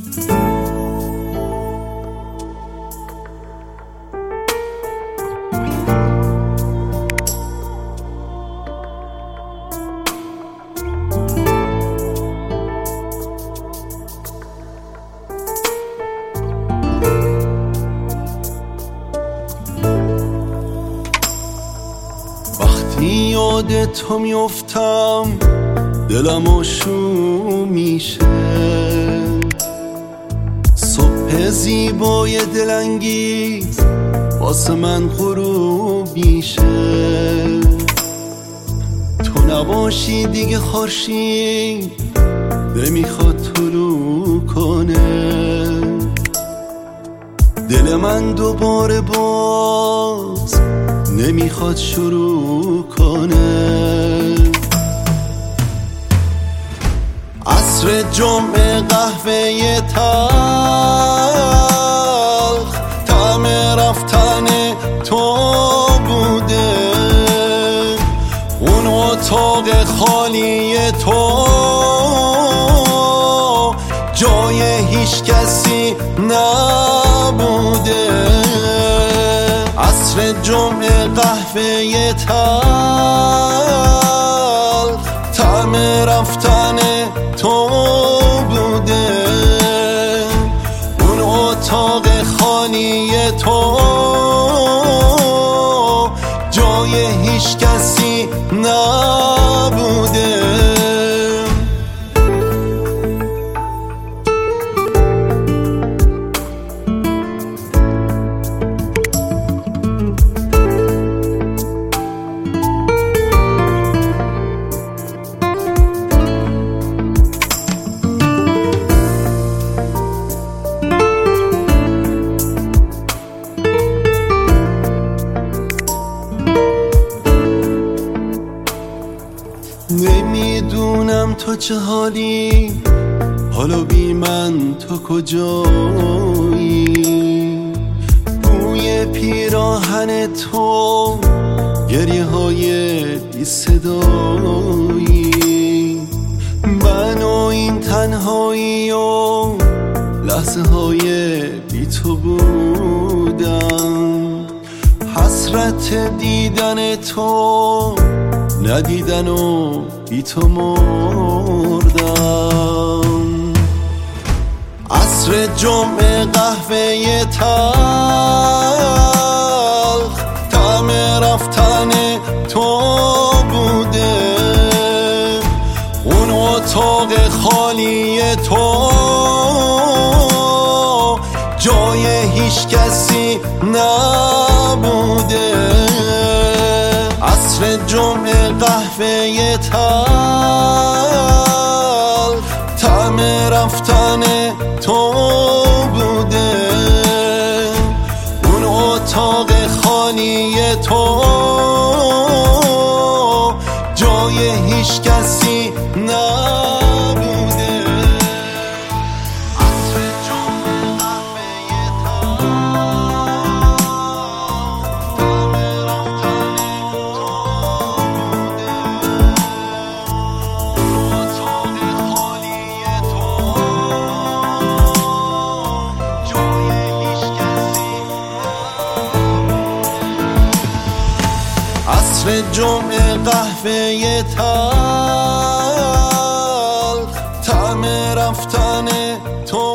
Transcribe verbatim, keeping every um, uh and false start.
یاد تو میفتم دلم آشوم میشه، صبح زیبای دلانگیز واسه من غروب میشه. تو نباشی دیگه خورشید نمیخواد طلوع کنه، دل من دوباره باز نمیخواد شروع کنه. عصر جمعه قهوه تلخ طعم رفتن تو بوده، اون اتاق خالی تو جای هیچ کسی نبوده. عصر جمعه قهوه تلخ طعم رفتن تو بوده، اون اتاق خالی تو جای هیچ کسی نبوده. نمیدونم تو چه حالی، حالا بی من تو کجایی؟ بوی پیراهن تو، گریه های بی صدایی، من و این تنهایی و لحظه های بی تو بودم. حسرت دیدن تو، ندیدن و بی تو مردم. عصر جمعه قهوه تلخ طعم رفتن تو بوده، اون اتاق خالی تو جای هیچ کسی نبوده. عصر جمعه قهوه تلخ طعم رفتن تو بوده، اون اتاق خالی تو جای هیچ کسی نبوده. عصر جمعه قهوه تلخ طعم رفتن تو